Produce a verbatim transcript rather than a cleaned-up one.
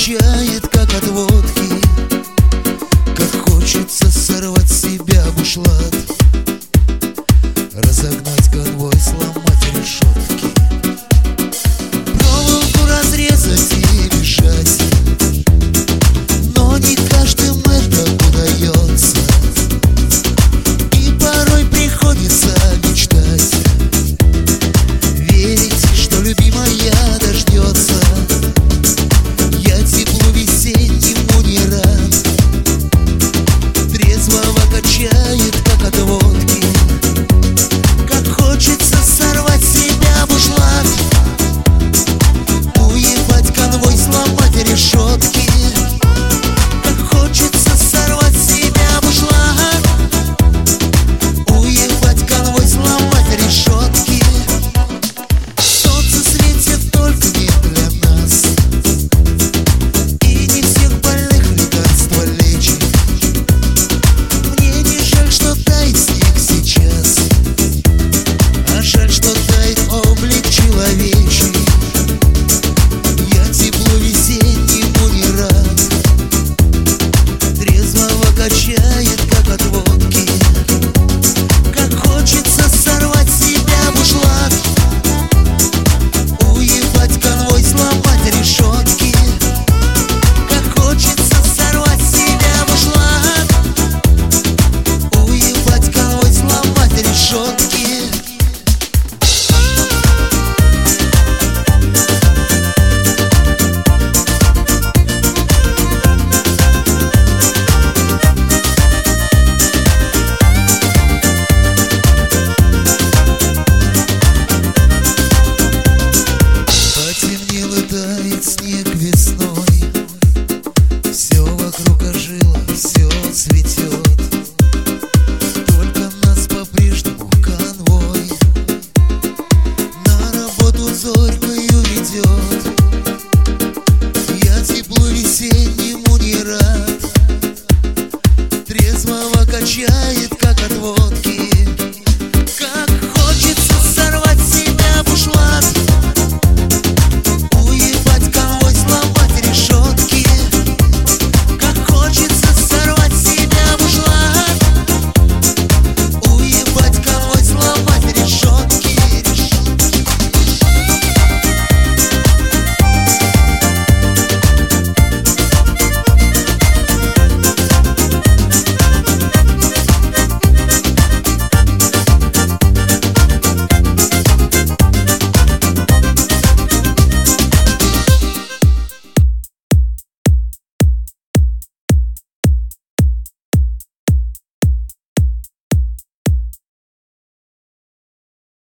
качает, как от водки. Как хочется сорвать с себя бушлат, разогнать конвой, сломать решетки, проволоку разрезать и бежать. Но не каждым это удается, и порой приходится мечтать, верить, что любимая дождется. Я теплу весеннему не рад, трезвого качает, как от водки. Как хочется сорвать с себя бушлат, уебать конвой, сломать решетки. Как хочется сорвать с себя бушлат, уебать конвой, сломать решетки. Солнце светит только не для нас, и не всех больных лекарства лечит. Мне не жаль, что тает снег сейчас, а жаль, что тает облик человечий. Я теплу весеннему не рад, трезвого качает, как от водки. Как хочется сорвать с себя бушлат, уебать конвой, сломать решетки. Как хочется сорвать с себя бушлат, уебать конвой, сломать решетки. Потемнел и тает снег весной, все вокруг ожило, все цветет. Только нас по-прежнему конвой на работу зорькою ведет. Я теплу весеннему не рад, трезвого качает, как от водки.